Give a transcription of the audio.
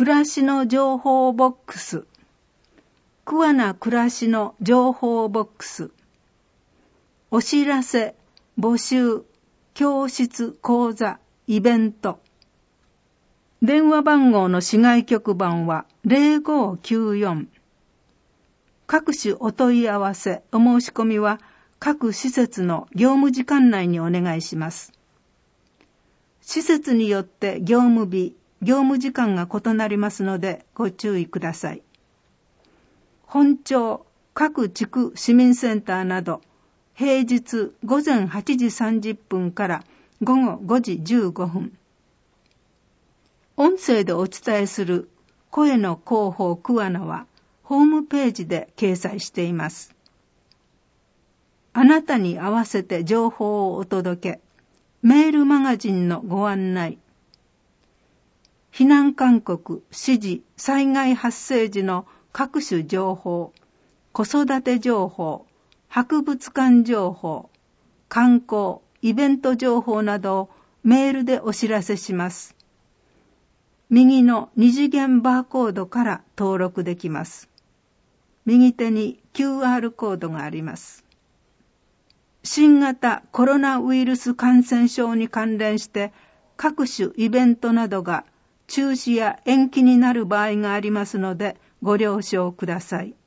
暮らしの情報ボックス、桑名暮らしの情報ボックス、お知らせ、募集、教室、講座、イベント。電話番号の市外局番は0594。各種お問い合わせ、お申し込みは各施設の業務時間内にお願いします。施設によって業務日、業務時間が異なりますのでご注意ください。本庁、各地区市民センターなど、平日午前8時30分から午後5時15分。音声でお伝えする声の広報桑名はホームページで掲載しています。あなたに合わせて情報をお届け、メールマガジンのご案内、避難勧告、指示、災害発生時の各種情報、子育て情報、博物館情報、観光、イベント情報などをメールでお知らせします。右の二次元バーコードから登録できます。右手に QR コードがあります。新型コロナウイルス感染症に関連して各種イベントなどが中止や延期になる場合がありますのでご了承ください。